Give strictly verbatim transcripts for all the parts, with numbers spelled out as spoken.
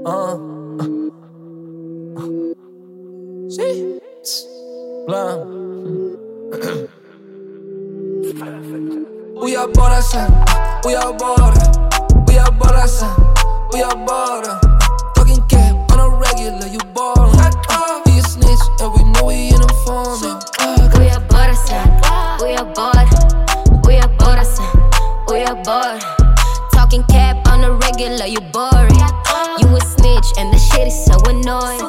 Uh, uh, see, blanc. We are borderline, we are border, we are borderline, we are border. Talking cap on a regular, you boring. He a snitch, and we know he in a form. We are borderline, we are border, we are borderline, we are border. Talking cap on a regular, you boring. You a snitch, and the shit is so annoying.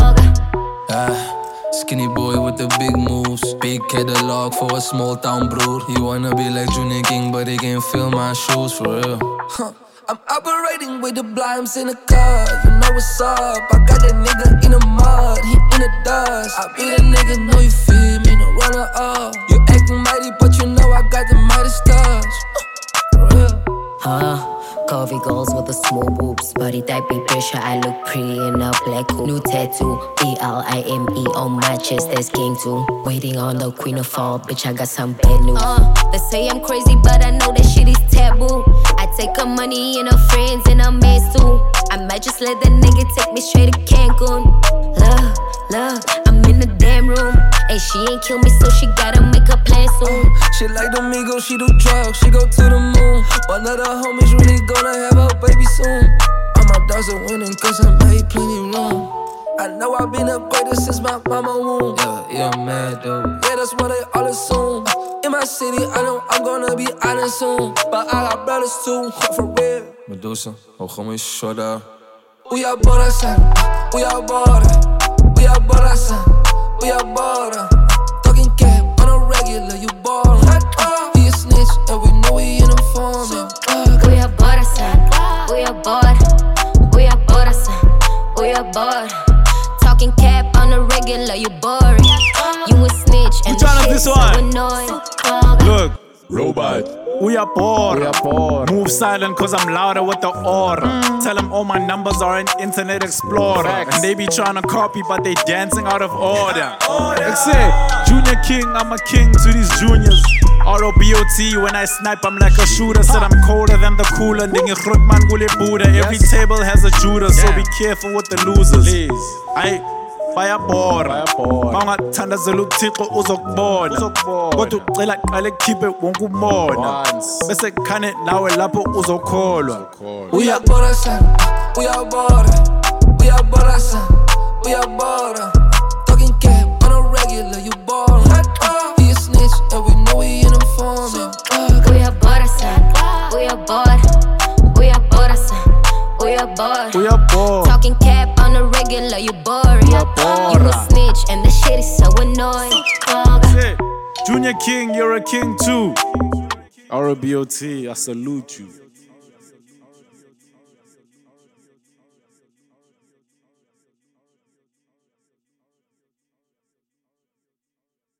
Ah, skinny boy with the big moves. Big catalog for a small town brood. He wanna be like Junior King, but he can't fill my shoes for real. Huh. I'm operating with the blinds in the car. You know what's up. I got that nigga in the mud, he in the dust. I be that nigga, know you feel me, no runner up. You acting mighty, but you know I got the mighty touch. For real. Huh? Coffee girls with the small boobs, body type be pressure. I look pretty in a black coupe. New tattoo, B L I M E on my chest. That's king too. Waiting on the queen of fall, bitch. I got some bad news. Uh, they say I'm crazy, but I know that shit is taboo. I take her money and her friends and her mans too. I might just let that nigga take me straight to Cancun. Love, love, I'm in the damn room. And she ain't kill me, so she gotta make her plan soon. Uh, she like Domingo, she do drugs, she go to the moon. One of the homies really gonna have a baby soon. All my dogs are winning, cause I made plenty room. I know I've been upgraded since my mama womb. Yeah, yeah, I'm mad though. Yeah, that's what they all assume. Uh, in my city, I know I'm gonna be island soon. But I got brothers too, for real. Medusa, oh, gewoon short out. We are borderline, we are border, we are borderline, we are border. Talking cap on a regular, you boring. He a snitch, and we know he in a form. We are borderline, we are border, we are borderline, we are border. Talking cap on a regular, you boring. You a snitch, and the shit so annoying. Look, robot. We are poor. We are poor. Move silent cause I'm louder with the aura. Mm. Tell them all my numbers are an Internet Explorer. Facts. And they be trying to copy but they dancing out of order. order. Like say, Junior King, I'm a king to these juniors. R O B O T, when I snipe I'm like a shooter. Said I'm colder than the cooler. Every table has a Judah, so be careful with the losers. Please. I bayabhora bangathandazela uThixo uzokubona kodwa ucela qale khiphe wonke umona bese khane nawe lapho uzokholwa. We are borderline, we are border, we are borderline, we are border. Talking cap on a regular, you boring. He a snitch, and we know he in a form. We are borderline, we are border, we are borderline, we are border. We are border. Talking cap on a regular, you boring. You a snitch, and the shit is so annoying. Junior King, you're a king too. R O B O T, I salute you.